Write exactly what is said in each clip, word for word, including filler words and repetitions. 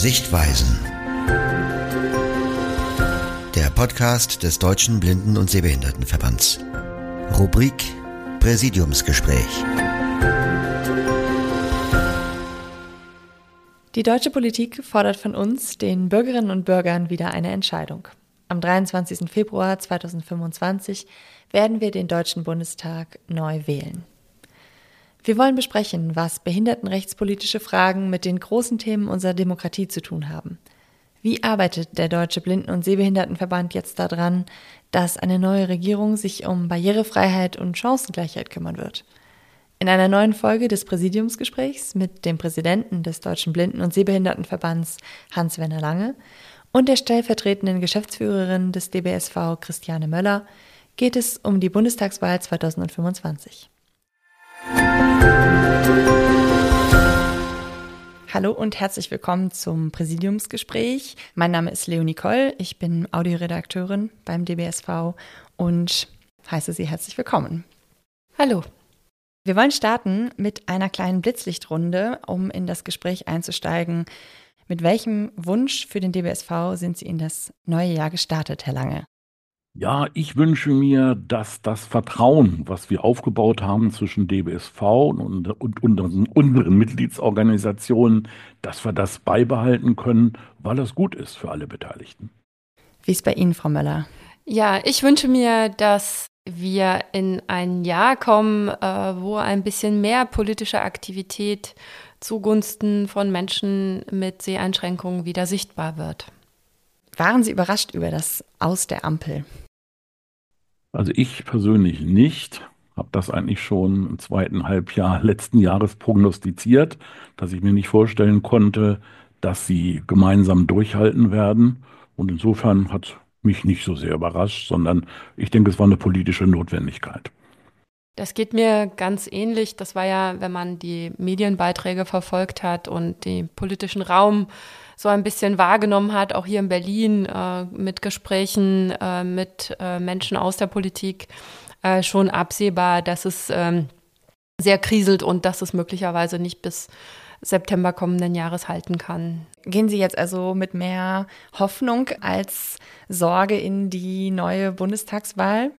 Sichtweisen. Der Podcast des Deutschen Blinden- und Sehbehindertenverbands. Rubrik Präsidiumsgespräch. Die deutsche Politik fordert von uns, den Bürgerinnen und Bürgern, wieder eine Entscheidung. Am dreiundzwanzigsten Februar zweitausendfünfundzwanzig werden wir den Deutschen Bundestag neu wählen. Wir wollen besprechen, was behindertenrechtspolitische Fragen mit den großen Themen unserer Demokratie zu tun haben. Wie arbeitet der Deutsche Blinden- und Sehbehindertenverband jetzt daran, dass eine neue Regierung sich um Barrierefreiheit und Chancengleichheit kümmern wird? In einer neuen Folge des Präsidiumsgesprächs mit dem Präsidenten des Deutschen Blinden- und Sehbehindertenverbands Hans-Werner Lange und der stellvertretenden Geschäftsführerin des D B S V Christiane Möller geht es um die Bundestagswahl zweitausendfünfundzwanzig. Hallo und herzlich willkommen zum Präsidiumsgespräch. Mein Name ist Leonie Koll, ich bin Audioredakteurin beim D B S V und heiße Sie herzlich willkommen. Hallo. Wir wollen starten mit einer kleinen Blitzlichtrunde, um in das Gespräch einzusteigen. Mit welchem Wunsch für den D B S V sind Sie in das neue Jahr gestartet, Herr Lange? Ja, ich wünsche mir, dass das Vertrauen, was wir aufgebaut haben zwischen D B S V und, und, und unseren Mitgliedsorganisationen, dass wir das beibehalten können, weil das gut ist für alle Beteiligten. Wie ist bei Ihnen, Frau Möller? Ja, ich wünsche mir, dass wir in ein Jahr kommen, äh, wo ein bisschen mehr politische Aktivität zugunsten von Menschen mit Seheinschränkungen wieder sichtbar wird. Waren Sie überrascht über das Aus der Ampel? Also ich persönlich nicht, habe das eigentlich schon im zweiten Halbjahr letzten Jahres prognostiziert, dass ich mir nicht vorstellen konnte, dass sie gemeinsam durchhalten werden. Und insofern hat mich nicht so sehr überrascht, sondern ich denke, es war eine politische Notwendigkeit. Das geht mir ganz ähnlich. Das war ja, wenn man die Medienbeiträge verfolgt hat und den politischen Raum so ein bisschen wahrgenommen hat, auch hier in Berlin äh, mit Gesprächen äh, mit äh, Menschen aus der Politik, äh, schon absehbar, dass es ähm, sehr kriselt und dass es möglicherweise nicht bis September kommenden Jahres halten kann. Gehen Sie jetzt also mit mehr Hoffnung als Sorge in die neue Bundestagswahl?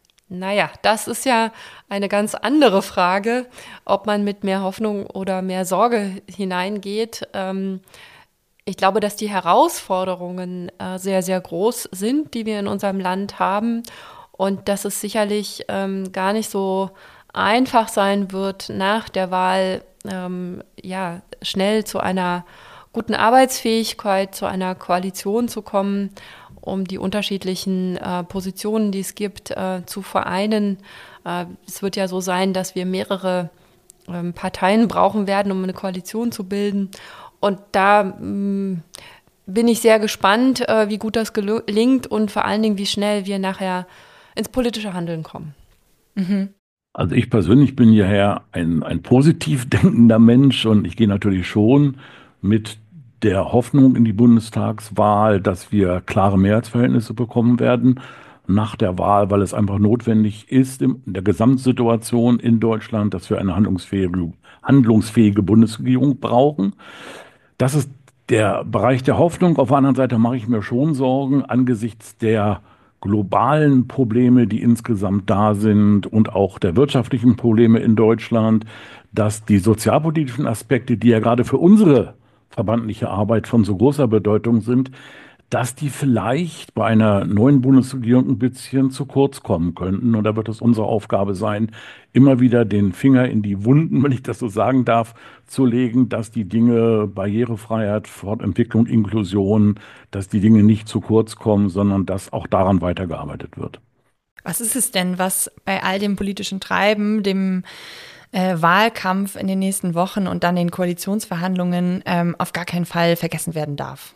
Naja, das ist ja eine ganz andere Frage, ob man mit mehr Hoffnung oder mehr Sorge hineingeht. Ähm, ich glaube, dass die Herausforderungen äh, sehr, sehr groß sind, die wir in unserem Land haben und dass es sicherlich ähm, gar nicht so einfach sein wird, nach der Wahl ähm, ja, schnell zu einer guten Arbeitsfähigkeit, zu einer Koalition zu kommen, um die unterschiedlichen äh, Positionen, die es gibt, äh, zu vereinen. Äh, es wird ja so sein, dass wir mehrere ähm, Parteien brauchen werden, um eine Koalition zu bilden. Und da mh, bin ich sehr gespannt, äh, wie gut das gelingt und vor allen Dingen, wie schnell wir nachher ins politische Handeln kommen. Mhm. Also ich persönlich bin hierher ein, ein positiv denkender Mensch und ich gehe natürlich schon mit der Hoffnung in die Bundestagswahl, dass wir klare Mehrheitsverhältnisse bekommen werden nach der Wahl, weil es einfach notwendig ist in der Gesamtsituation in Deutschland, dass wir eine handlungsfähige, handlungsfähige Bundesregierung brauchen. Das ist der Bereich der Hoffnung. Auf der anderen Seite mache ich mir schon Sorgen angesichts der globalen Probleme, die insgesamt da sind und auch der wirtschaftlichen Probleme in Deutschland, dass die sozialpolitischen Aspekte, die ja gerade für unsere verbandliche Arbeit von so großer Bedeutung sind, dass die vielleicht bei einer neuen Bundesregierung ein bisschen zu kurz kommen könnten. Und da wird es unsere Aufgabe sein, immer wieder den Finger in die Wunden, wenn ich das so sagen darf, zu legen, dass die Dinge Barrierefreiheit, Fortentwicklung, Inklusion, dass die Dinge nicht zu kurz kommen, sondern dass auch daran weitergearbeitet wird. Was ist es denn, was bei all dem politischen Treiben, dem Äh, Wahlkampf in den nächsten Wochen und dann den Koalitionsverhandlungen ähm, auf gar keinen Fall vergessen werden darf?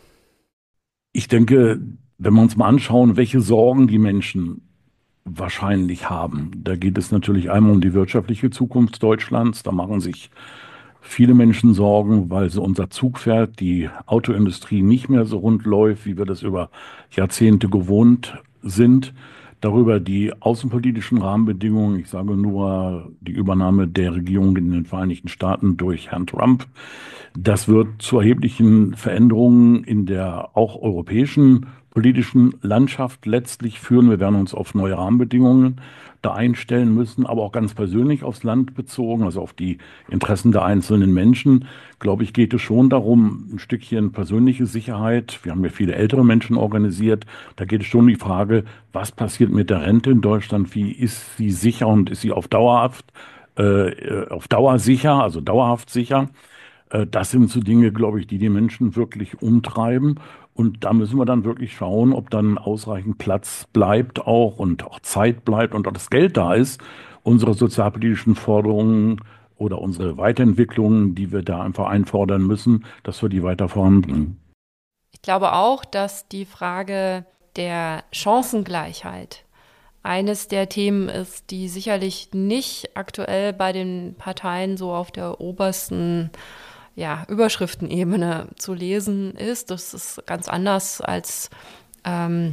Ich denke, wenn wir uns mal anschauen, welche Sorgen die Menschen wahrscheinlich haben, da geht es natürlich einmal um die wirtschaftliche Zukunft Deutschlands. Da machen sich viele Menschen Sorgen, weil so unser Zugpferd, die Autoindustrie, nicht mehr so rund läuft, wie wir das über Jahrzehnte gewohnt sind. darüber die außenpolitischen Rahmenbedingungen. Ich sage nur die Übernahme der Regierung in den Vereinigten Staaten durch Herrn Trump. Das wird zu erheblichen Veränderungen in der auch europäischen politischen Landschaft letztlich führen. Wir werden uns auf neue Rahmenbedingungen da einstellen müssen, aber auch ganz persönlich aufs Land bezogen, also auf die Interessen der einzelnen Menschen, glaube ich, geht es schon darum, ein Stückchen persönliche Sicherheit. Wir haben ja viele ältere Menschen organisiert. Da geht es schon um die Frage, was passiert mit der Rente in Deutschland? Wie ist sie sicher und ist sie auf dauerhaft, äh, auf Dauer sicher, also dauerhaft sicher? Äh, Das sind so Dinge, glaube ich, die die Menschen wirklich umtreiben. Und da müssen wir dann wirklich schauen, ob dann ausreichend Platz bleibt auch und auch Zeit bleibt und auch das Geld da ist, unsere sozialpolitischen Forderungen oder unsere Weiterentwicklungen, die wir da einfach einfordern müssen, dass wir die weiter voranbringen. Ich glaube auch, dass die Frage der Chancengleichheit eines der Themen ist, die sicherlich nicht aktuell bei den Parteien so auf der obersten ja, Überschriftenebene zu lesen ist. Das ist ganz anders als ähm,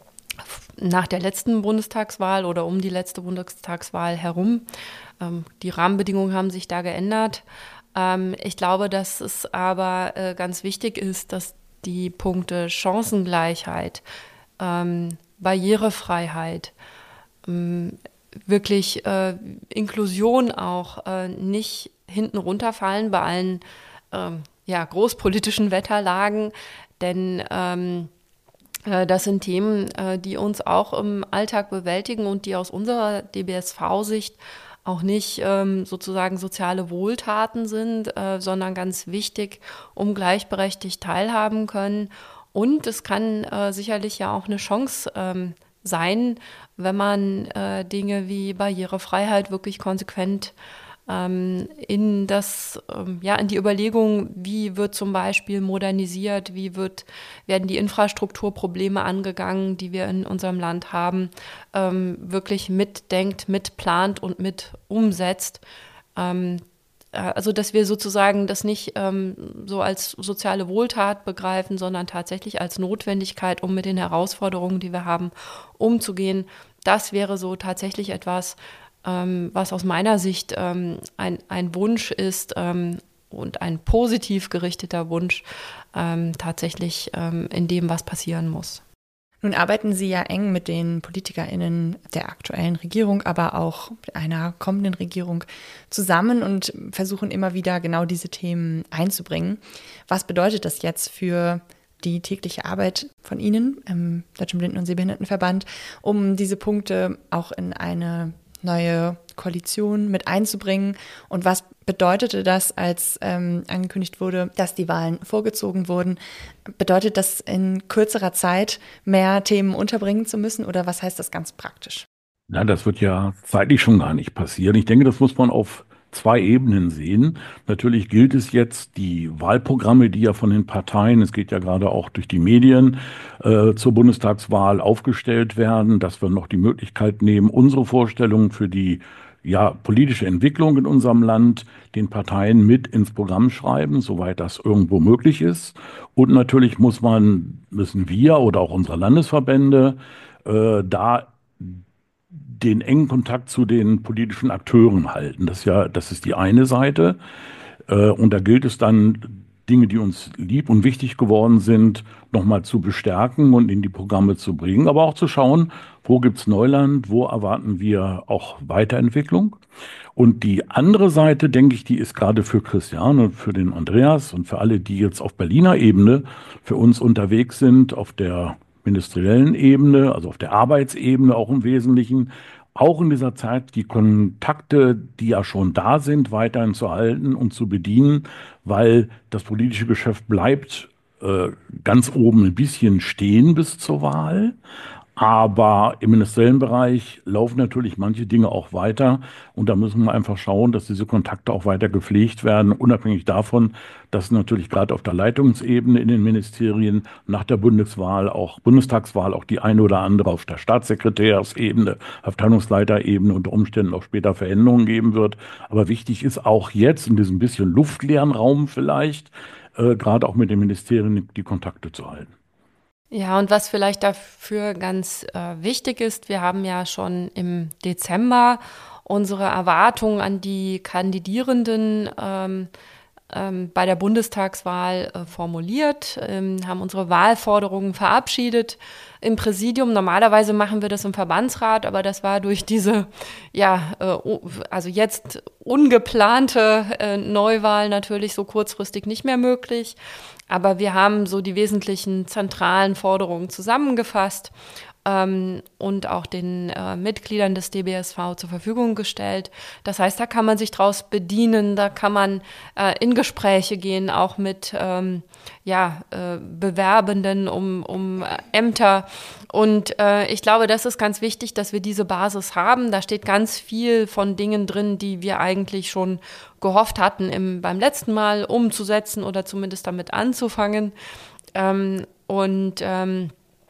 nach der letzten Bundestagswahl oder um die letzte Bundestagswahl herum. Ähm, die Rahmenbedingungen haben sich da geändert. Ähm, ich glaube, dass es aber äh, ganz wichtig ist, dass die Punkte Chancengleichheit, ähm, Barrierefreiheit, ähm, wirklich äh, Inklusion auch äh, nicht hinten runterfallen bei allen ähm, ja, großpolitischen Wetterlagen, denn ähm, äh, das sind Themen, äh, die uns auch im Alltag bewältigen und die aus unserer D B S V-Sicht auch nicht ähm, sozusagen soziale Wohltaten sind, äh, sondern ganz wichtig, um gleichberechtigt teilhaben können. Und es kann äh, sicherlich ja auch eine Chance ähm, sein, wenn man äh, Dinge wie Barrierefreiheit wirklich konsequent ähm, in das, ähm, ja, in die Überlegung, wie wird zum Beispiel modernisiert, wie wird, werden die Infrastrukturprobleme angegangen, die wir in unserem Land haben, ähm, wirklich mitdenkt, mitplant und mit umsetzt. Ähm, Also, dass wir sozusagen das nicht ähm, so als soziale Wohltat begreifen, sondern tatsächlich als Notwendigkeit, um mit den Herausforderungen, die wir haben, umzugehen. Das wäre so tatsächlich etwas, ähm, was aus meiner Sicht ähm, ein, ein Wunsch ist ähm, und ein positiv gerichteter Wunsch ähm, tatsächlich ähm, in dem, was passieren muss. Nun arbeiten Sie ja eng mit den PolitikerInnen der aktuellen Regierung, aber auch einer kommenden Regierung zusammen und versuchen immer wieder genau diese Themen einzubringen. Was bedeutet das jetzt für die tägliche Arbeit von Ihnen im Deutschen Blinden- und Sehbehindertenverband, um diese Punkte auch in eine neue Koalition mit einzubringen? Und was bedeutete das, als ähm, angekündigt wurde, dass die Wahlen vorgezogen wurden? Bedeutet das, in kürzerer Zeit mehr Themen unterbringen zu müssen, oder was heißt das ganz praktisch? Na, das wird ja zeitlich schon gar nicht passieren. Ich denke, das muss man auf zwei Ebenen sehen. Natürlich gilt es jetzt, die Wahlprogramme, die ja von den Parteien, es geht ja gerade auch durch die Medien, äh, zur Bundestagswahl aufgestellt werden, dass wir noch die Möglichkeit nehmen, unsere Vorstellungen für die ja, politische Entwicklung in unserem Land den Parteien mit ins Programm schreiben, soweit das irgendwo möglich ist. Und natürlich muss man, müssen wir oder auch unsere Landesverbände äh, da den engen Kontakt zu den politischen Akteuren halten. Das ist ja, das ist die eine Seite. Äh, Und da gilt es dann, Dinge, die uns lieb und wichtig geworden sind, nochmal zu bestärken und in die Programme zu bringen, aber auch zu schauen, wo gibt's Neuland, wo erwarten wir auch Weiterentwicklung. Und die andere Seite, denke ich, die ist gerade für Christian und für den Andreas und für alle, die jetzt auf Berliner Ebene für uns unterwegs sind, auf der ministeriellen Ebene, also auf der Arbeitsebene auch im Wesentlichen, auch in dieser Zeit die Kontakte, die ja schon da sind, weiterhin zu halten und zu bedienen, weil das politische Geschäft bleibt äh, ganz oben ein bisschen stehen bis zur Wahl. Aber im ministeriellen Bereich laufen natürlich manche Dinge auch weiter. Und da müssen wir einfach schauen, dass diese Kontakte auch weiter gepflegt werden, unabhängig davon, dass natürlich gerade auf der Leitungsebene in den Ministerien nach der Bundeswahl, auch Bundestagswahl, auch die eine oder andere auf der Staatssekretärsebene, Abteilungsleiterebene unter Umständen auch später Veränderungen geben wird. Aber wichtig ist auch jetzt in diesem bisschen luftleeren Raum vielleicht, äh, gerade auch mit den Ministerien die Kontakte zu halten. Ja, und was vielleicht dafür ganz äh, wichtig ist, wir haben ja schon im Dezember unsere Erwartungen an die Kandidierenden ähm, ähm, bei der Bundestagswahl äh, formuliert, ähm, haben unsere Wahlforderungen verabschiedet im Präsidium. Normalerweise machen wir das im Verbandsrat, aber das war durch diese, ja, äh, also jetzt ungeplante äh, Neuwahl natürlich so kurzfristig nicht mehr möglich. Aber wir haben so die wesentlichen zentralen Forderungen zusammengefasst ähm, und auch den äh, Mitgliedern des D B S V zur Verfügung gestellt. Das heißt, da kann man sich draus bedienen, da kann man äh, in Gespräche gehen, auch mit ähm, ja, äh, Bewerbenden um, um äh, Ämter. Und äh, ich glaube, das ist ganz wichtig, dass wir diese Basis haben. Da steht ganz viel von Dingen drin, die wir eigentlich schon gehofft hatten, im, beim letzten Mal umzusetzen oder zumindest damit anzufangen. Ähm, und ähm,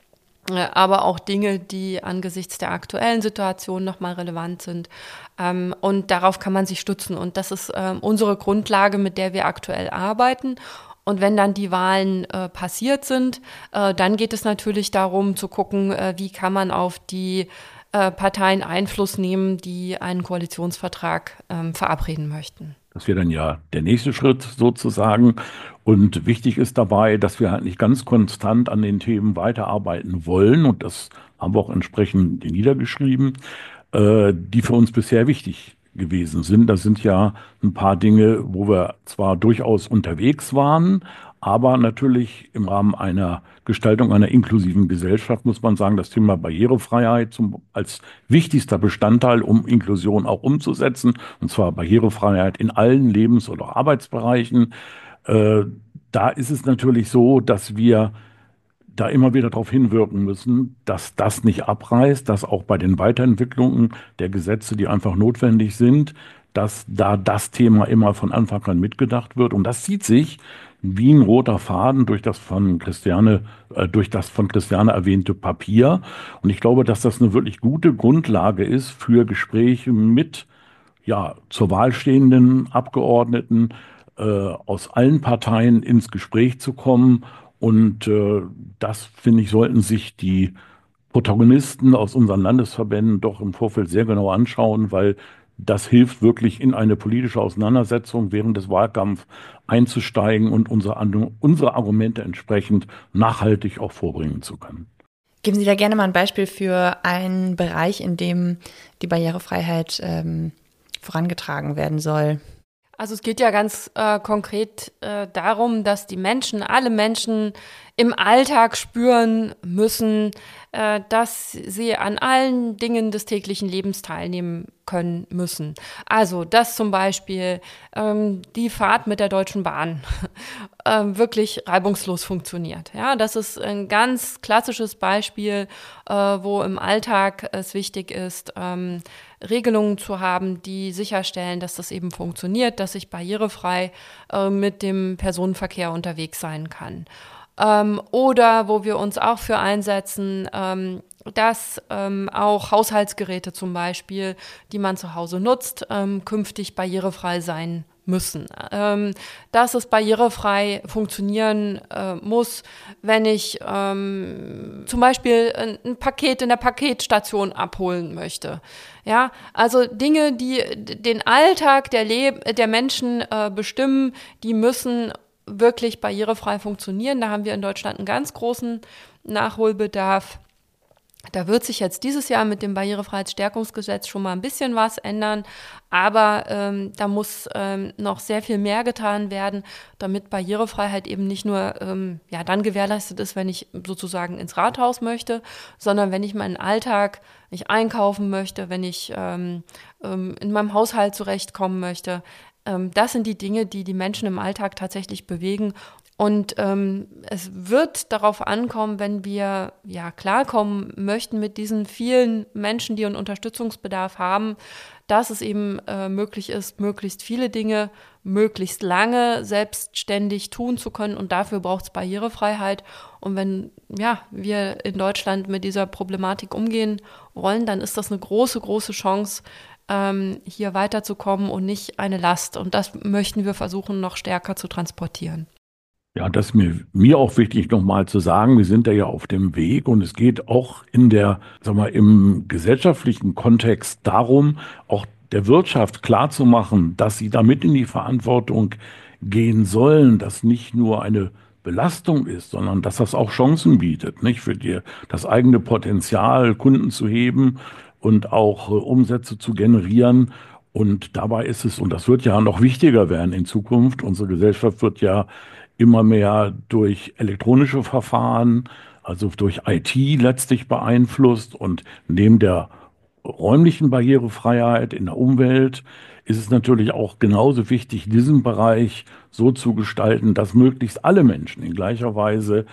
aber auch Dinge, die angesichts der aktuellen Situation nochmal relevant sind. Ähm, und darauf kann man sich stützen. Und das ist ähm, unsere Grundlage, mit der wir aktuell arbeiten. Und wenn dann die Wahlen äh, passiert sind, äh, dann geht es natürlich darum zu gucken, äh, wie kann man auf die äh, Parteien Einfluss nehmen, die einen Koalitionsvertrag ähm, verabreden möchten. Das wäre dann ja der nächste Schritt sozusagen. Und wichtig ist dabei, dass wir halt nicht ganz konstant an den Themen weiterarbeiten wollen. Und das haben wir auch entsprechend niedergeschrieben, äh, die für uns bisher wichtig gewesen sind. Das sind ja ein paar Dinge, wo wir zwar durchaus unterwegs waren, aber natürlich im Rahmen einer Gestaltung einer inklusiven Gesellschaft muss man sagen, das Thema Barrierefreiheit zum, als wichtigster Bestandteil, um Inklusion auch umzusetzen, und zwar Barrierefreiheit in allen Lebens- oder Arbeitsbereichen. Äh, da ist es natürlich so, dass wir da immer wieder darauf hinwirken müssen, dass das nicht abreißt, dass auch bei den Weiterentwicklungen der Gesetze, die einfach notwendig sind, dass da das Thema immer von Anfang an mitgedacht wird. Und das zieht sich wie ein roter Faden durch das von Christiane, äh, durch das von Christiane erwähnte Papier. Und ich glaube, dass das eine wirklich gute Grundlage ist für Gespräche mit, ja, zur Wahl stehenden Abgeordneten äh, aus allen Parteien ins Gespräch zu kommen. Und äh, das, finde ich, sollten sich die Protagonisten aus unseren Landesverbänden doch im Vorfeld sehr genau anschauen, weil das hilft wirklich in eine politische Auseinandersetzung während des Wahlkampfs einzusteigen und unsere, unsere Argumente entsprechend nachhaltig auch vorbringen zu können. Geben Sie da gerne mal ein Beispiel für einen Bereich, in dem die Barrierefreiheit ähm, vorangetragen werden soll. Also es geht ja ganz äh, konkret äh, darum, dass die Menschen, alle Menschen im Alltag spüren müssen, äh, dass sie an allen Dingen des täglichen Lebens teilnehmen können müssen. Also, dass zum Beispiel ähm, die Fahrt mit der Deutschen Bahn äh, wirklich reibungslos funktioniert. Ja, das ist ein ganz klassisches Beispiel, äh, wo im Alltag es wichtig ist, ähm, Regelungen zu haben, die sicherstellen, dass das eben funktioniert, dass ich barrierefrei äh, mit dem Personenverkehr unterwegs sein kann. Ähm, oder wo wir uns auch für einsetzen, ähm, dass ähm, auch Haushaltsgeräte zum Beispiel, die man zu Hause nutzt, ähm, künftig barrierefrei sein müssen. Ähm, dass es barrierefrei funktionieren äh, muss, wenn ich ähm, zum Beispiel ein, ein Paket in der Paketstation abholen möchte. Ja, also Dinge, die den Alltag der, Leb- der Menschen äh, bestimmen, die müssen wirklich barrierefrei funktionieren. Da haben wir in Deutschland einen ganz großen Nachholbedarf. Da wird sich jetzt dieses Jahr mit dem Barrierefreiheitsstärkungsgesetz schon mal ein bisschen was ändern, aber ähm, da muss ähm, noch sehr viel mehr getan werden, damit Barrierefreiheit eben nicht nur ähm, ja, dann gewährleistet ist, wenn ich sozusagen ins Rathaus möchte, sondern wenn ich meinen Alltag, wenn ich einkaufen möchte, wenn ich ähm, ähm, in meinem Haushalt zurechtkommen möchte. Ähm, das sind die Dinge, die die Menschen im Alltag tatsächlich bewegen. Und ähm, es wird darauf ankommen, wenn wir ja klarkommen möchten mit diesen vielen Menschen, die einen Unterstützungsbedarf haben, dass es eben äh, möglich ist, möglichst viele Dinge möglichst lange selbstständig tun zu können. Und dafür braucht es Barrierefreiheit. Und wenn ja wir in Deutschland mit dieser Problematik umgehen wollen, dann ist das eine große, große Chance, ähm, hier weiterzukommen und nicht eine Last. Und das möchten wir versuchen, noch stärker zu transportieren. Ja, das ist mir, mir auch wichtig, nochmal zu sagen, wir sind da ja auf dem Weg und es geht auch in der, sag mal, im gesellschaftlichen Kontext darum, auch der Wirtschaft klarzumachen, dass sie damit in die Verantwortung gehen sollen, dass nicht nur eine Belastung ist, sondern dass das auch Chancen bietet, nicht für die, das eigene Potenzial, Kunden zu heben und auch äh, Umsätze zu generieren. Und dabei ist es, und das wird ja noch wichtiger werden in Zukunft, unsere Gesellschaft wird ja immer mehr durch elektronische Verfahren, also durch I T letztlich beeinflusst. Und neben der räumlichen Barrierefreiheit in der Umwelt ist es natürlich auch genauso wichtig, diesen Bereich so zu gestalten, dass möglichst alle Menschen in gleicher Weise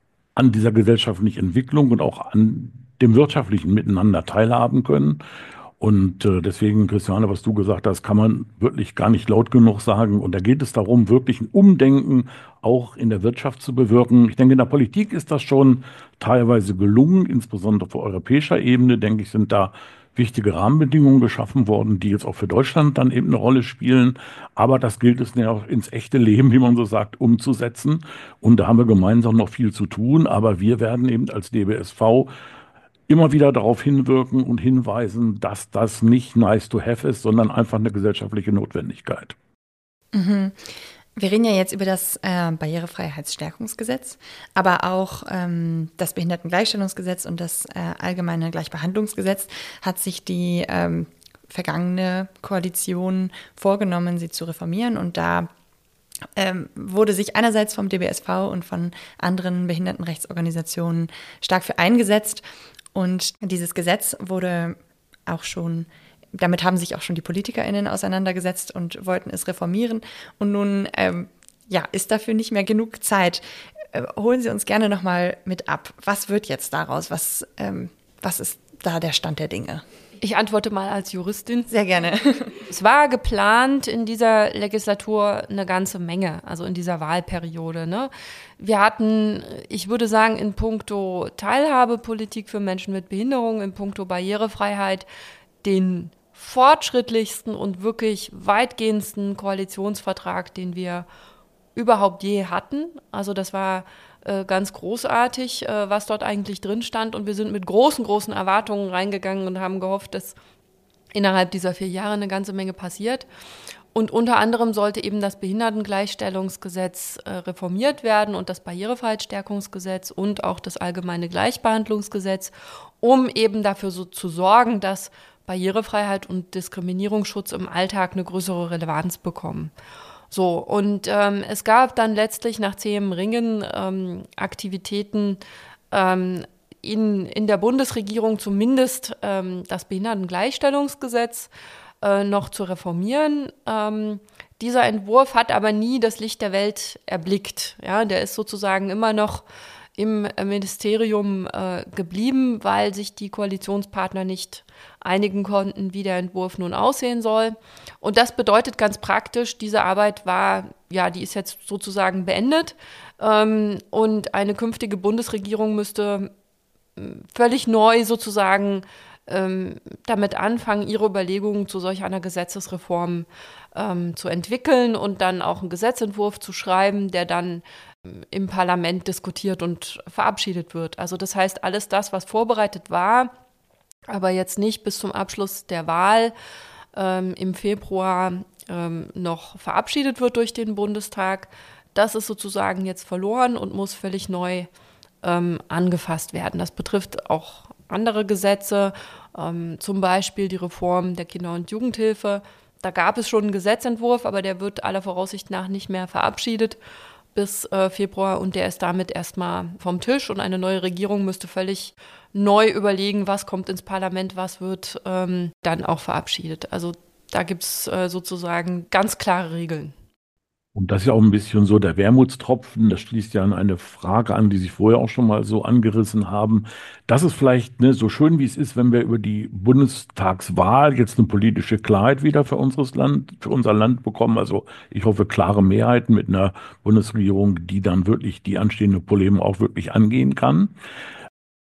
an dieser gesellschaftlichen Entwicklung und auch an dem wirtschaftlichen Miteinander teilhaben können. Und äh, deswegen, Christiane, was du gesagt hast, kann man wirklich gar nicht laut genug sagen. Und da geht es darum, wirklich ein Umdenken auch in der Wirtschaft zu bewirken. Ich denke, in der Politik ist das schon teilweise gelungen, insbesondere auf europäischer Ebene, denke ich, sind da wichtige Rahmenbedingungen geschaffen worden, die jetzt auch für Deutschland dann eben eine Rolle spielen. Aber das gilt es ja auch ins echte Leben, wie man so sagt, umzusetzen. Und da haben wir gemeinsam noch viel zu tun. Aber wir werden eben als D B S V immer wieder darauf hinwirken und hinweisen, dass das nicht nice to have ist, sondern einfach eine gesellschaftliche Notwendigkeit. Mhm. Wir reden ja jetzt über das äh, Barrierefreiheitsstärkungsgesetz, aber auch ähm, das Behindertengleichstellungsgesetz und das äh, allgemeine Gleichbehandlungsgesetz hat sich die ähm, vergangene Koalition vorgenommen, sie zu reformieren. Und da ähm, wurde sich einerseits vom D B S V und von anderen Behindertenrechtsorganisationen stark für eingesetzt. Und dieses Gesetz wurde auch schon, damit haben sich auch schon die PolitikerInnen auseinandergesetzt und wollten es reformieren. Und nun ähm, ja, ist dafür nicht mehr genug Zeit. Äh, holen Sie uns gerne nochmal mit ab. Was wird jetzt daraus? Was, ähm, was ist da der Stand der Dinge? Ich antworte mal als Juristin. Sehr gerne. Es war geplant in dieser Legislatur eine ganze Menge, also in dieser Wahlperiode. Ne? Wir hatten, ich würde sagen, in puncto Teilhabepolitik für Menschen mit Behinderung, in puncto Barrierefreiheit, den fortschrittlichsten und wirklich weitgehendsten Koalitionsvertrag, den wir überhaupt je hatten. Also das war äh, ganz großartig, äh, was dort eigentlich drin stand. Und wir sind mit großen, großen Erwartungen reingegangen und haben gehofft, dass innerhalb dieser vier Jahre eine ganze Menge passiert. Und unter anderem sollte eben das Behindertengleichstellungsgesetz äh, reformiert werden und das Barrierefreiheitsstärkungsgesetz und auch das allgemeine Gleichbehandlungsgesetz, um eben dafür so zu sorgen, dass Barrierefreiheit und Diskriminierungsschutz im Alltag eine größere Relevanz bekommen. So, und ähm, es gab dann letztlich nach zähem Ringen ähm, Aktivitäten ähm, in, in der Bundesregierung, zumindest ähm, das Behindertengleichstellungsgesetz äh, noch zu reformieren. Ähm, dieser Entwurf hat aber nie das Licht der Welt erblickt. Ja, der ist sozusagen immer noch im Ministerium äh, geblieben, weil sich die Koalitionspartner nicht einigen konnten, wie der Entwurf nun aussehen soll. Und das bedeutet ganz praktisch, diese Arbeit war, ja, die ist jetzt sozusagen beendet. Ähm, und eine künftige Bundesregierung müsste völlig neu sozusagen ähm, damit anfangen, ihre Überlegungen zu solch einer Gesetzesreform ähm, zu entwickeln und dann auch einen Gesetzentwurf zu schreiben, der dann im Parlament diskutiert und verabschiedet wird. Also das heißt, alles das, was vorbereitet war, aber jetzt nicht bis zum Abschluss der Wahl ähm, im Februar ähm, noch verabschiedet wird durch den Bundestag, das ist sozusagen jetzt verloren und muss völlig neu ähm, angefasst werden. Das betrifft auch andere Gesetze, ähm, zum Beispiel die Reform der Kinder- und Jugendhilfe. Da gab es schon einen Gesetzentwurf, aber der wird aller Voraussicht nach nicht mehr verabschiedet bis äh, Februar und der ist damit erstmal vom Tisch und eine neue Regierung müsste völlig neu überlegen, was kommt ins Parlament, was wird ähm, dann auch verabschiedet. Also da gibt es äh, sozusagen ganz klare Regeln. Und das ist ja auch ein bisschen so der Wermutstropfen. Das schließt ja an eine Frage an, die Sie vorher auch schon mal so angerissen haben. Das ist vielleicht, ne, so schön wie es ist, wenn wir über die Bundestagswahl jetzt eine politische Klarheit wieder für unseres Land, für unser Land bekommen. Also ich hoffe, klare Mehrheiten mit einer Bundesregierung, die dann wirklich die anstehenden Probleme auch wirklich angehen kann.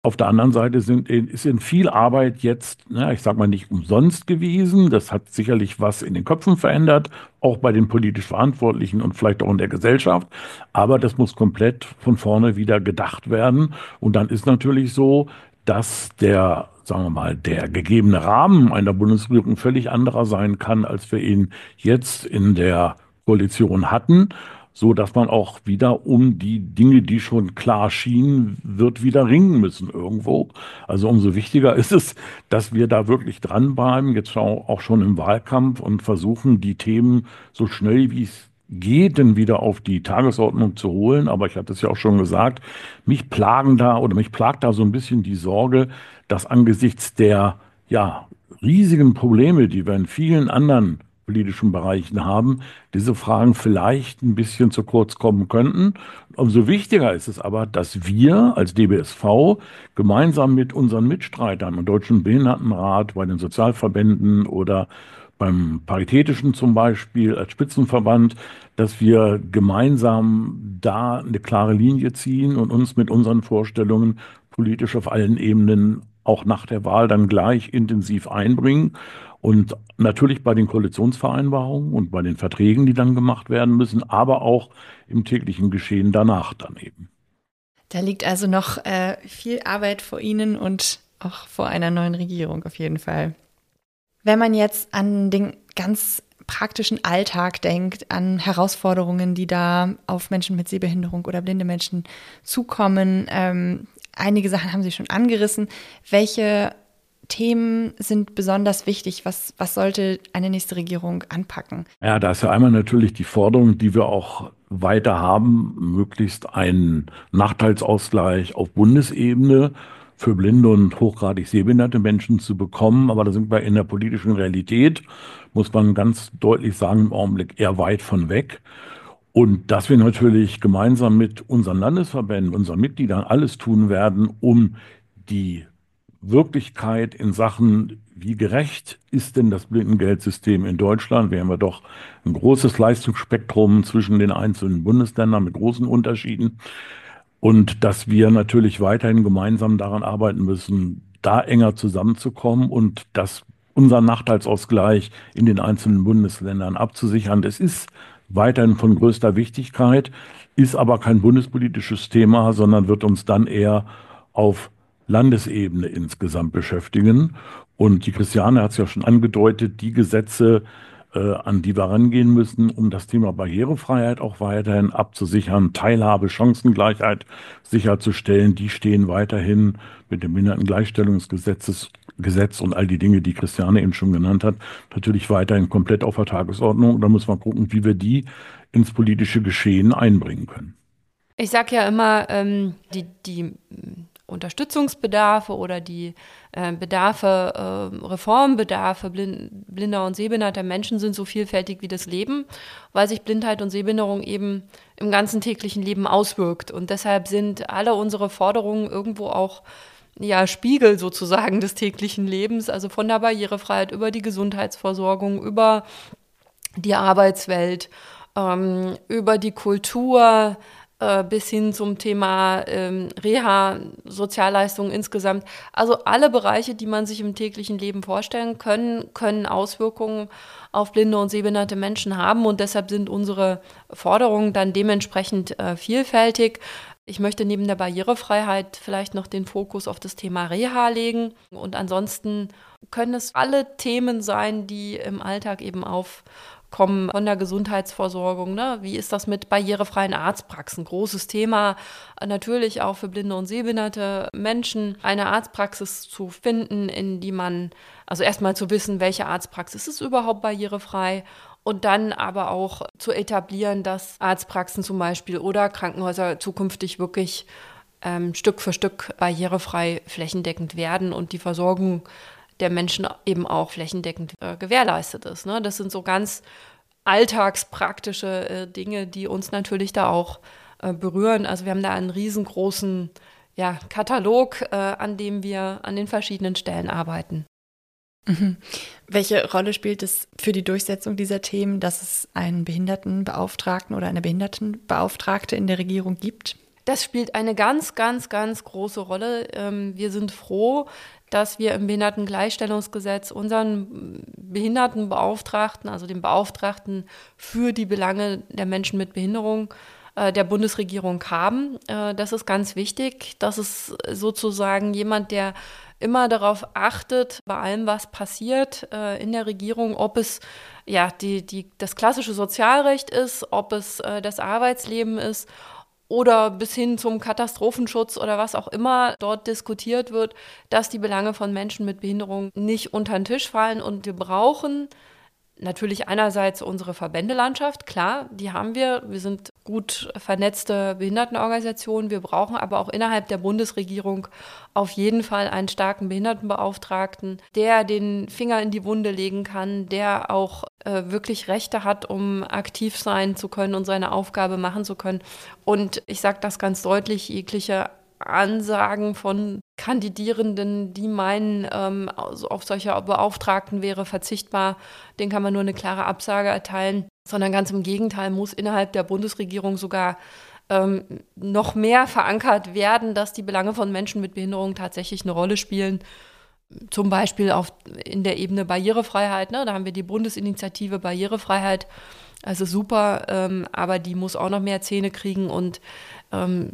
Auf der anderen Seite sind, ist in viel Arbeit jetzt, na, ich sage mal, nicht umsonst gewesen. Das hat sicherlich was in den Köpfen verändert, auch bei den politisch Verantwortlichen und vielleicht auch in der Gesellschaft. Aber das muss komplett von vorne wieder gedacht werden. Und dann ist natürlich so, dass der, sagen wir mal, der gegebene Rahmen einer Bundesregierung völlig anderer sein kann, als wir ihn jetzt in der Koalition hatten, so dass man auch wieder um die Dinge, die schon klar schienen, wird wieder ringen müssen irgendwo. Also umso wichtiger ist es, dass wir da wirklich dranbleiben, jetzt auch schon im Wahlkampf und versuchen, die Themen so schnell wie es geht, denn wieder auf die Tagesordnung zu holen. Aber ich hatte es ja auch schon gesagt, mich plagen da oder mich plagt da so ein bisschen die Sorge, dass angesichts der, ja, riesigen Probleme, die wir in vielen anderen politischen Bereichen haben, diese Fragen vielleicht ein bisschen zu kurz kommen könnten. Umso wichtiger ist es aber, dass wir als D B S V gemeinsam mit unseren Mitstreitern im Deutschen Behindertenrat, bei den Sozialverbänden oder beim Paritätischen zum Beispiel als Spitzenverband, dass wir gemeinsam da eine klare Linie ziehen und uns mit unseren Vorstellungen politisch auf allen Ebenen auch nach der Wahl dann gleich intensiv einbringen. Und natürlich bei den Koalitionsvereinbarungen und bei den Verträgen, die dann gemacht werden müssen, aber auch im täglichen Geschehen danach daneben. Da liegt also noch äh, viel Arbeit vor Ihnen und auch vor einer neuen Regierung auf jeden Fall. Wenn man jetzt an den ganz praktischen Alltag denkt, an Herausforderungen, die da auf Menschen mit Sehbehinderung oder blinde Menschen zukommen, ähm, einige Sachen haben Sie schon angerissen. Welche Themen sind besonders wichtig? Was, was sollte eine nächste Regierung anpacken? Ja, da ist ja einmal natürlich die Forderung, die wir auch weiter haben, möglichst einen Nachteilsausgleich auf Bundesebene für blinde und hochgradig sehbehinderte Menschen zu bekommen. Aber da sind wir in der politischen Realität, muss man ganz deutlich sagen, im Augenblick eher weit von weg. Und dass wir natürlich gemeinsam mit unseren Landesverbänden, unseren Mitgliedern alles tun werden, um die Wirklichkeit in Sachen, wie gerecht ist denn das Blindengeldsystem in Deutschland? Wir haben ja doch ein großes Leistungsspektrum zwischen den einzelnen Bundesländern mit großen Unterschieden. Und dass wir natürlich weiterhin gemeinsam daran arbeiten müssen, da enger zusammenzukommen und dass unser Nachteilsausgleich in den einzelnen Bundesländern abzusichern. Das ist weiterhin von größter Wichtigkeit, ist aber kein bundespolitisches Thema, sondern wird uns dann eher auf Landesebene insgesamt beschäftigen. Und die Christiane hat es ja schon angedeutet, die Gesetze, äh, an die wir rangehen müssen, um das Thema Barrierefreiheit auch weiterhin abzusichern, Teilhabe, Chancengleichheit sicherzustellen, die stehen weiterhin mit dem Behindertengleichstellungsgesetz Gesetz und all die Dinge, die Christiane eben schon genannt hat, natürlich weiterhin komplett auf der Tagesordnung. Da muss man gucken, wie wir die ins politische Geschehen einbringen können. Ich sage ja immer, ähm, die, die Unterstützungsbedarfe oder die äh, Bedarfe, äh, Reformbedarfe blind, blinder und sehbehinderter Menschen sind so vielfältig wie das Leben, weil sich Blindheit und Sehbehinderung eben im ganzen täglichen Leben auswirkt. Und deshalb sind alle unsere Forderungen irgendwo auch ja, Spiegel sozusagen des täglichen Lebens, also von der Barrierefreiheit über die Gesundheitsversorgung, über die Arbeitswelt, ähm, über die Kultur, bis hin zum Thema ähm, Reha, Sozialleistungen insgesamt. Also alle Bereiche, die man sich im täglichen Leben vorstellen können, können Auswirkungen auf blinde und sehbehinderte Menschen haben. Und deshalb sind unsere Forderungen dann dementsprechend äh, vielfältig. Ich möchte neben der Barrierefreiheit vielleicht noch den Fokus auf das Thema Reha legen. Und ansonsten können es alle Themen sein, die im Alltag eben auf kommen von der Gesundheitsversorgung. Ne? Wie ist das mit barrierefreien Arztpraxen? Großes Thema, natürlich auch für blinde und sehbehinderte Menschen, eine Arztpraxis zu finden, in die man, also erstmal zu wissen, welche Arztpraxis ist überhaupt barrierefrei und dann aber auch zu etablieren, dass Arztpraxen zum Beispiel oder Krankenhäuser zukünftig wirklich ähm, Stück für Stück barrierefrei flächendeckend werden und die Versorgung der Menschen eben auch flächendeckend äh, gewährleistet ist. Ne? Das sind so ganz alltagspraktische äh, Dinge, die uns natürlich da auch äh, berühren. Also wir haben da einen riesengroßen ja, Katalog, äh, an dem wir an den verschiedenen Stellen arbeiten. Mhm. Welche Rolle spielt es für die Durchsetzung dieser Themen, dass es einen Behindertenbeauftragten oder eine Behindertenbeauftragte in der Regierung gibt? Das spielt eine ganz, ganz, ganz große Rolle. Wir sind froh, dass wir im Behindertengleichstellungsgesetz unseren Behindertenbeauftragten, also den Beauftragten für die Belange der Menschen mit Behinderung der Bundesregierung haben. Das ist ganz wichtig. Das ist sozusagen jemand, der immer darauf achtet, bei allem, was passiert äh, in der Regierung, ob es ja die, die, das klassische Sozialrecht ist, ob es äh, das Arbeitsleben ist oder bis hin zum Katastrophenschutz oder was auch immer dort diskutiert wird, dass die Belange von Menschen mit Behinderung nicht unter den Tisch fallen. Und wir brauchen natürlich einerseits unsere Verbändelandschaft, klar, die haben wir. Wir sind gut vernetzte Behindertenorganisationen. Wir brauchen aber auch innerhalb der Bundesregierung auf jeden Fall einen starken Behindertenbeauftragten, der den Finger in die Wunde legen kann, der auch äh, wirklich Rechte hat, um aktiv sein zu können und seine Aufgabe machen zu können. Und ich sage das ganz deutlich, jegliche Ansagen von Kandidierenden, die meinen, ähm, also auf solche Beauftragten wäre verzichtbar, denen kann man nur eine klare Absage erteilen, sondern ganz im Gegenteil muss innerhalb der Bundesregierung sogar ähm, noch mehr verankert werden, dass die Belange von Menschen mit Behinderung tatsächlich eine Rolle spielen. Zum Beispiel auf, in der Ebene Barrierefreiheit, ne? Da haben wir die Bundesinitiative Barrierefreiheit, also super, ähm, aber die muss auch noch mehr Zähne kriegen und ähm,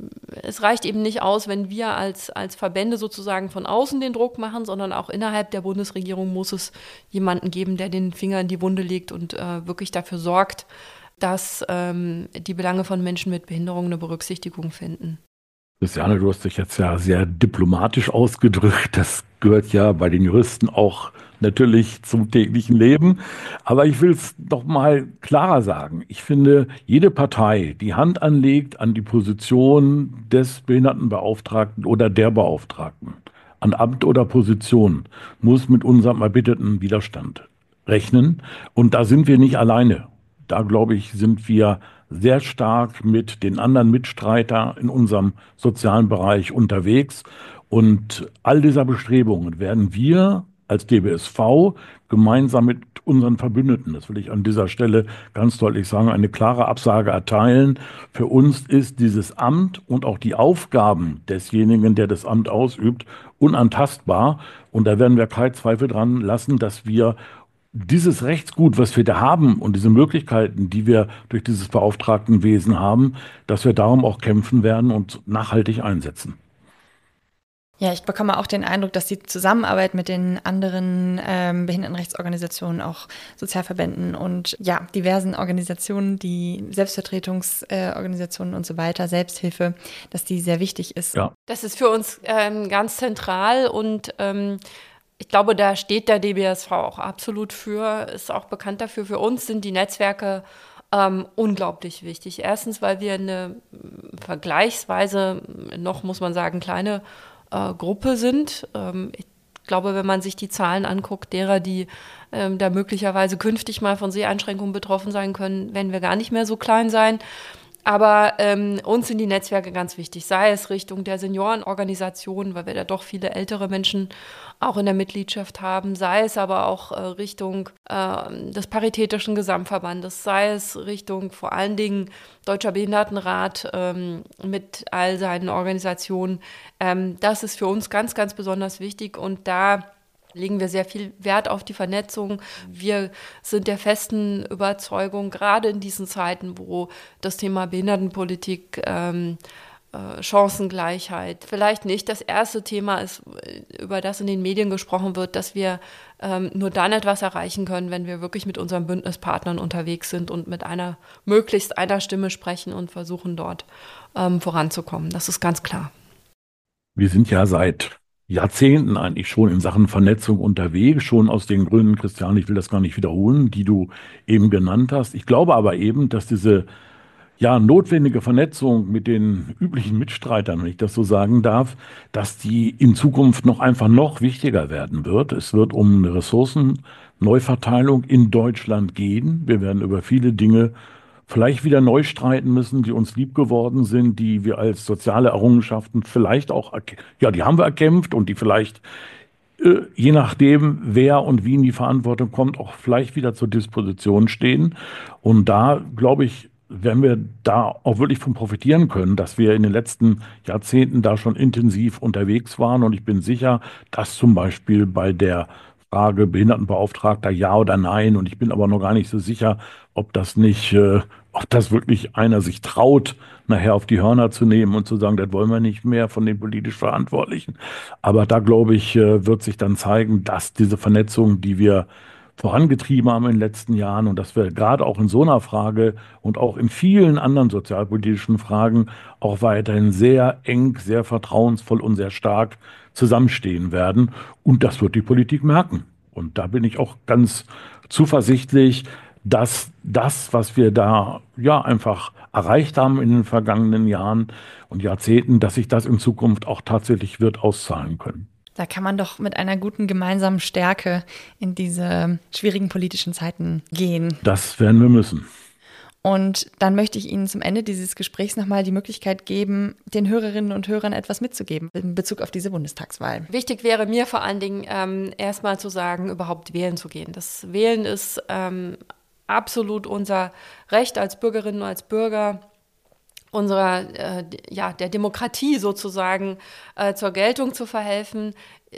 es reicht eben nicht aus, wenn wir als, als Verbände sozusagen von außen den Druck machen, sondern auch innerhalb der Bundesregierung muss es jemanden geben, der den Finger in die Wunde legt und äh, wirklich dafür sorgt, dass ähm, die Belange von Menschen mit Behinderung eine Berücksichtigung finden. Christiane, du hast dich jetzt ja sehr diplomatisch ausgedrückt. Das gehört ja bei den Juristen auch natürlich zum täglichen Leben. Aber ich will es noch mal klarer sagen. Ich finde, jede Partei, die Hand anlegt an die Position des Behindertenbeauftragten oder der Beauftragten, an Amt oder Position, muss mit unserem erbitterten Widerstand rechnen. Und da sind wir nicht alleine. Da, glaube ich, sind wir sehr stark mit den anderen Mitstreitern in unserem sozialen Bereich unterwegs. Und all dieser Bestrebungen werden wir als D B S V gemeinsam mit unseren Verbündeten, das will ich an dieser Stelle ganz deutlich sagen, eine klare Absage erteilen. Für uns ist dieses Amt und auch die Aufgaben desjenigen, der das Amt ausübt, unantastbar. Und da werden wir keinen Zweifel dran lassen, dass wir dieses Rechtsgut, was wir da haben und diese Möglichkeiten, die wir durch dieses Beauftragtenwesen haben, dass wir darum auch kämpfen werden und nachhaltig einsetzen. Ja, ich bekomme auch den Eindruck, dass die Zusammenarbeit mit den anderen ähm, Behindertenrechtsorganisationen, auch Sozialverbänden und ja, diversen Organisationen, die Selbstvertretungsorganisationen äh, und so weiter, Selbsthilfe, dass die sehr wichtig ist. Ja. Das ist für uns ähm, ganz zentral und ähm, ich glaube, da steht der D B S V auch absolut für, ist auch bekannt dafür. Für uns sind die Netzwerke ähm, unglaublich wichtig. Erstens, weil wir eine vergleichsweise noch, muss man sagen, kleine äh, Gruppe sind. Ähm, ich glaube, wenn man sich die Zahlen anguckt, derer, die ähm, da möglicherweise künftig mal von Seheinschränkungen betroffen sein können, werden wir gar nicht mehr so klein sein. Aber ähm, uns sind die Netzwerke ganz wichtig, sei es Richtung der Seniorenorganisationen, weil wir da doch viele ältere Menschen auch in der Mitgliedschaft haben, sei es aber auch äh, Richtung äh, des Paritätischen Gesamtverbandes, sei es Richtung vor allen Dingen Deutscher Behindertenrat ähm, mit all seinen Organisationen. Ähm, das ist für uns ganz, ganz besonders wichtig und da legen wir sehr viel Wert auf die Vernetzung. Wir sind der festen Überzeugung, gerade in diesen Zeiten, wo das Thema Behindertenpolitik, ähm, äh, Chancengleichheit vielleicht nicht das erste Thema ist, über das in den Medien gesprochen wird, dass wir ähm, nur dann etwas erreichen können, wenn wir wirklich mit unseren Bündnispartnern unterwegs sind und mit einer möglichst einer Stimme sprechen und versuchen, dort ähm, voranzukommen. Das ist ganz klar. Wir sind ja seit Jahrzehnten eigentlich schon in Sachen Vernetzung unterwegs, schon aus den Gründen, Christian, ich will das gar nicht wiederholen, die du eben genannt hast. Ich glaube aber eben, dass diese ja, notwendige Vernetzung mit den üblichen Mitstreitern, wenn ich das so sagen darf, dass die in Zukunft noch einfach noch wichtiger werden wird. Es wird um eine Ressourcenneuverteilung in Deutschland gehen. Wir werden über viele Dinge vielleicht wieder neu streiten müssen, die uns lieb geworden sind, die wir als soziale Errungenschaften vielleicht auch, ja, die haben wir erkämpft und die vielleicht, äh, je nachdem, wer und wie in die Verantwortung kommt, auch vielleicht wieder zur Disposition stehen. Und da, glaube ich, werden wir da auch wirklich von profitieren können, dass wir in den letzten Jahrzehnten da schon intensiv unterwegs waren. Und ich bin sicher, dass zum Beispiel bei der Frage Behindertenbeauftragter ja oder nein, und ich bin aber noch gar nicht so sicher, ob das nicht, äh, ob das wirklich einer sich traut, nachher auf die Hörner zu nehmen und zu sagen, das wollen wir nicht mehr von den politisch Verantwortlichen. Aber da, glaube ich, äh, wird sich dann zeigen, dass diese Vernetzung, die wir vorangetrieben haben in den letzten Jahren und dass wir gerade auch in so einer Frage und auch in vielen anderen sozialpolitischen Fragen auch weiterhin sehr eng, sehr vertrauensvoll und sehr stark zusammenstehen werden. Und das wird die Politik merken. Und da bin ich auch ganz zuversichtlich, dass das, was wir da ja einfach erreicht haben in den vergangenen Jahren und Jahrzehnten, dass sich das in Zukunft auch tatsächlich wird auszahlen können. Da kann man doch mit einer guten gemeinsamen Stärke in diese schwierigen politischen Zeiten gehen. Das werden wir müssen. Und dann möchte ich Ihnen zum Ende dieses Gesprächs nochmal die Möglichkeit geben, den Hörerinnen und Hörern etwas mitzugeben in Bezug auf diese Bundestagswahl. Wichtig wäre mir vor allen Dingen ähm, erstmal zu sagen, überhaupt wählen zu gehen. Das Wählen ist ähm, absolut unser Recht als Bürgerinnen und als Bürger, unserer, äh, ja, der Demokratie sozusagen äh, zur Geltung zu verhelfen.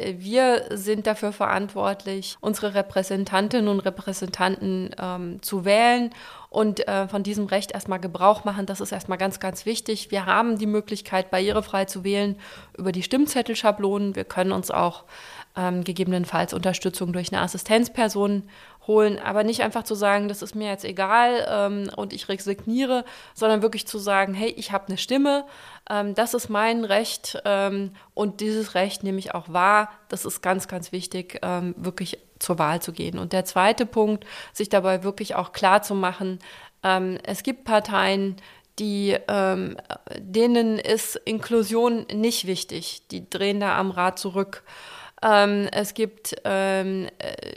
Wir sind dafür verantwortlich, unsere Repräsentantinnen und Repräsentanten ähm, zu wählen und äh, von diesem Recht erstmal Gebrauch machen. Das ist erstmal ganz, ganz wichtig. Wir haben die Möglichkeit, barrierefrei zu wählen über die Stimmzettelschablonen. Wir können uns auch ähm, gegebenenfalls Unterstützung durch eine Assistenzperson holen, aber nicht einfach zu sagen, das ist mir jetzt egal ähm, und ich resigniere, sondern wirklich zu sagen, hey, ich habe eine Stimme, ähm, das ist mein Recht ähm, und dieses Recht nehme ich auch wahr. Das ist ganz, ganz wichtig, ähm, wirklich zur Wahl zu gehen. Und der zweite Punkt, sich dabei wirklich auch klar zu machen, ähm, es gibt Parteien, die, ähm, denen ist Inklusion nicht wichtig, die drehen da am Rad zurück. Ähm, es gibt ähm,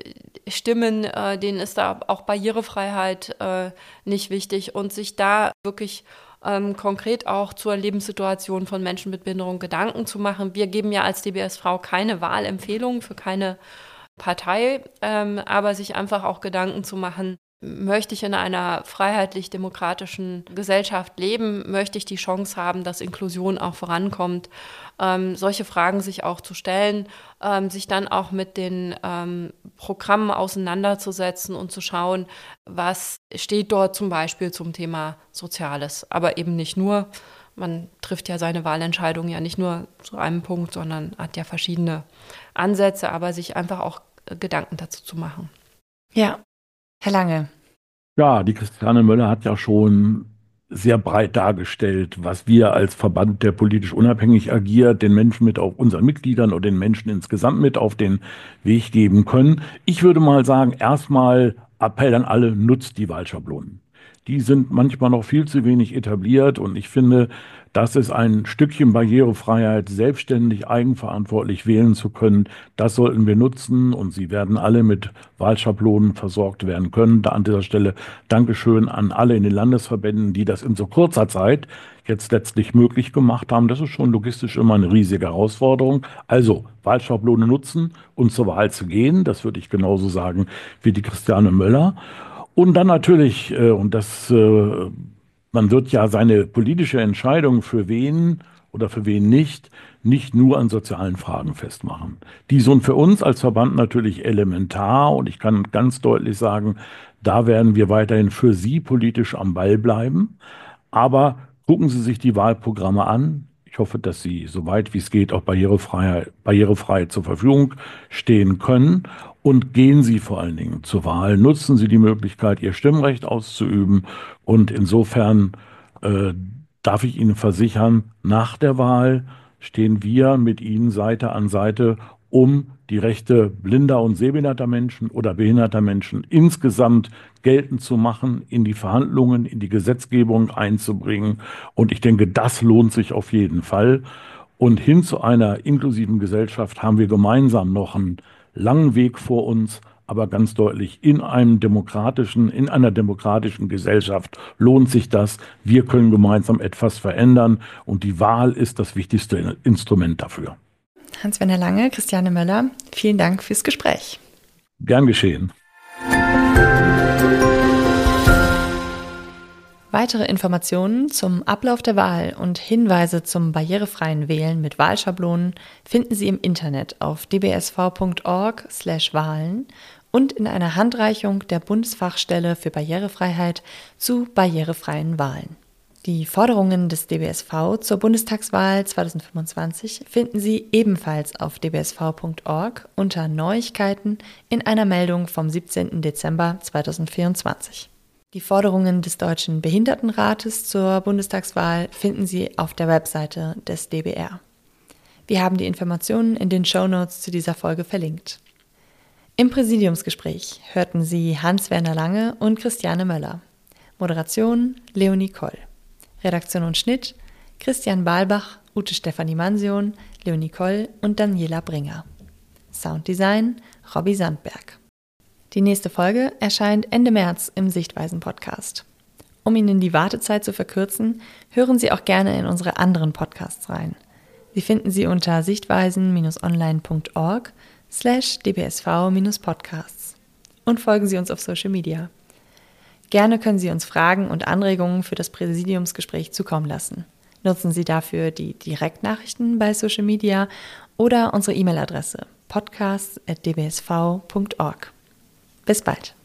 Stimmen, äh, denen ist da auch Barrierefreiheit äh, nicht wichtig und sich da wirklich ähm, konkret auch zur Lebenssituation von Menschen mit Behinderung Gedanken zu machen. Wir geben ja als D B S V keine Wahlempfehlung für keine Partei, ähm, aber sich einfach auch Gedanken zu machen, möchte ich in einer freiheitlich-demokratischen Gesellschaft leben? Möchte ich die Chance haben, dass Inklusion auch vorankommt? Ähm, solche Fragen sich auch zu stellen, ähm, sich dann auch mit den ähm, Programmen auseinanderzusetzen und zu schauen, was steht dort zum Beispiel zum Thema Soziales. Aber eben nicht nur. Man trifft ja seine Wahlentscheidung ja nicht nur zu einem Punkt, sondern hat ja verschiedene Ansätze, aber sich einfach auch Gedanken dazu zu machen. Ja. Herr Lange. Ja, die Christiane Möller hat ja schon sehr breit dargestellt, was wir als Verband, der politisch unabhängig agiert, den Menschen mit auf unseren Mitgliedern oder den Menschen insgesamt mit auf den Weg geben können. Ich würde mal sagen, erstmal Appell an alle, nutzt die Wahlschablonen. Die sind manchmal noch viel zu wenig etabliert und ich finde, das ist ein Stückchen Barrierefreiheit, selbstständig, eigenverantwortlich wählen zu können. Das sollten wir nutzen und Sie werden alle mit Wahlschablonen versorgt werden können. Da an dieser Stelle Dankeschön an alle in den Landesverbänden, die das in so kurzer Zeit jetzt letztlich möglich gemacht haben. Das ist schon logistisch immer eine riesige Herausforderung. Also Wahlschablone nutzen und zur Wahl zu gehen, das würde ich genauso sagen wie die Christiane Möller. Und dann natürlich, äh, und das, äh, man wird ja seine politische Entscheidung für wen oder für wen nicht, nicht nur an sozialen Fragen festmachen. Die sind für uns als Verband natürlich elementar und ich kann ganz deutlich sagen, da werden wir weiterhin für Sie politisch am Ball bleiben. Aber gucken Sie sich die Wahlprogramme an. Ich hoffe, dass Sie, soweit wie es geht, auch barrierefrei, barrierefrei zur Verfügung stehen können. Und gehen Sie vor allen Dingen zur Wahl. Nutzen Sie die Möglichkeit, Ihr Stimmrecht auszuüben. Und insofern äh, darf ich Ihnen versichern, nach der Wahl stehen wir mit Ihnen Seite an Seite, um die Rechte blinder und sehbehinderter Menschen oder behinderter Menschen insgesamt geltend zu machen, in die Verhandlungen, in die Gesetzgebung einzubringen. Und ich denke, das lohnt sich auf jeden Fall. Und hin zu einer inklusiven Gesellschaft haben wir gemeinsam noch einen langen Weg vor uns, aber ganz deutlich, in einem demokratischen, in einer demokratischen Gesellschaft lohnt sich das. Wir können gemeinsam etwas verändern und die Wahl ist das wichtigste Instrument dafür. Hans-Werner Lange, Christiane Möller, vielen Dank fürs Gespräch. Gern geschehen. Weitere Informationen zum Ablauf der Wahl und Hinweise zum barrierefreien Wählen mit Wahlschablonen finden Sie im Internet auf d b s v punkt org slash wahlen und in einer Handreichung der Bundesfachstelle für Barrierefreiheit zu barrierefreien Wahlen. Die Forderungen des D B S V zur Bundestagswahl zweitausendfünfundzwanzig finden Sie ebenfalls auf d b s v punkt org unter Neuigkeiten in einer Meldung vom siebzehnten Dezember zweitausendvierundzwanzig. Die Forderungen des Deutschen Behindertenrates zur Bundestagswahl finden Sie auf der Webseite des D B R. Wir haben die Informationen in den Shownotes zu dieser Folge verlinkt. Im Präsidiumsgespräch hörten Sie Hans-Werner Lange und Christiane Möller. Moderation Leonie Koll. Redaktion und Schnitt Christian Balbach, Ute Stefanie Mansion, Leonie Koll und Daniela Bringer. Sounddesign Robby Sandberg. Die nächste Folge erscheint Ende März im Sichtweisen-Podcast. Um Ihnen die Wartezeit zu verkürzen, hören Sie auch gerne in unsere anderen Podcasts rein. Sie finden sie unter sichtweisen online punkt org slash dbsv-podcasts und folgen Sie uns auf Social Media. Gerne können Sie uns Fragen und Anregungen für das Präsidiumsgespräch zukommen lassen. Nutzen Sie dafür die Direktnachrichten bei Social Media oder unsere E-Mail-Adresse podcasts at d b s v punkt org. Bis bald.